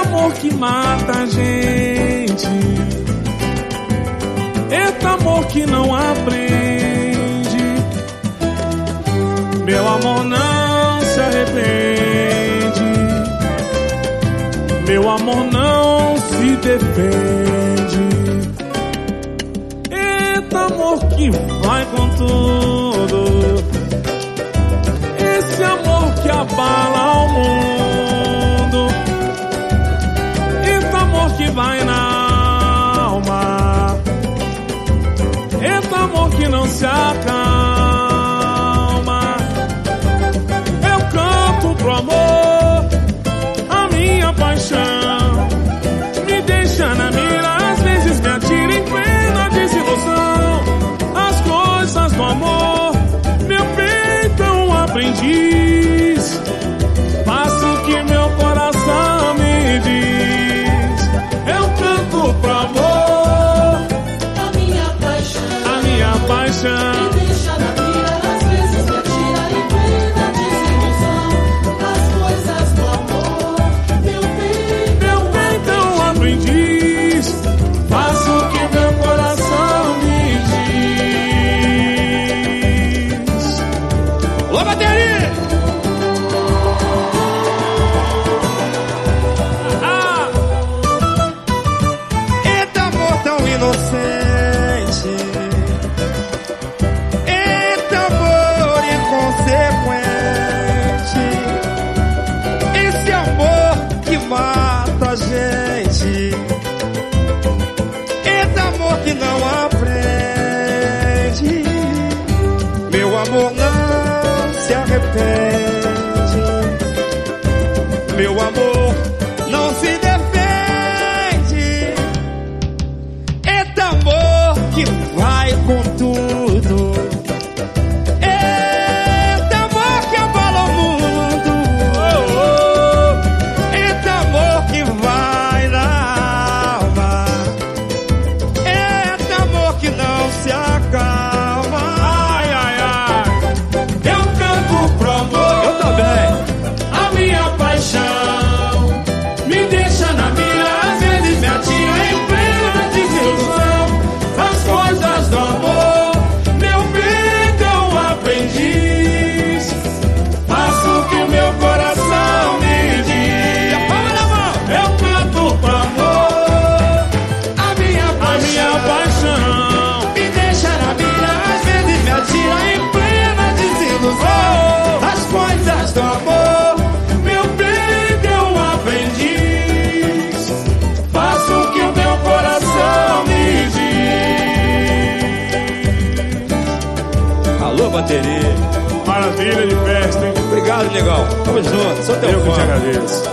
amor que mata a gente, esse amor que não aprende, meu amor não se arrepende, meu amor não se defende, esse amor que vai com tudo, esse amor que abala o mundo, esse amor que vai na alma, esse amor que não se acalma. Eu canto pro amor a minha paixão, me deixa na mira, às vezes me atira em plena desilusão. As coisas do amor, meu peito é um aprendiz, faço o que meu coração me diz. Eu canto pro amor a minha paixão, paixão. me deixa na mira, às vezes me atira em plena desilusão. As coisas do amor, meu peito é um aprendiz, faço o que meu coração me diz. Alô, bateria! Esse amor tão inocente, esse amor inconsequente, esse amor que mata a gente, esse amor que não aprende, meu amor não se arrepende, meu amor não se defende, esse amor que vai com tudo, esse amor que abala o mundo, esse amor que vai na alma, esse amor que não se acalma. Ai, ai, ai. Eu canto pro amor, Eu também. a minha paixão, me deixa na mira, às vezes me atira em plena desilusão. As coisas do amor, meu peito é um aprendiz, faço o que meu coração me diz. Palma na mão. Eu canto pro amor, a minha paixão, Me deixa na mira, às vezes me atira em plena desilusão. as coisas do amor, meu peito é um aprendiz, faço o que o meu coração me diz. Alô, bateria. Maravilha de festa, hein? Obrigado, negão. Tamo junto. Sou teu Eu que te fã. agradeço.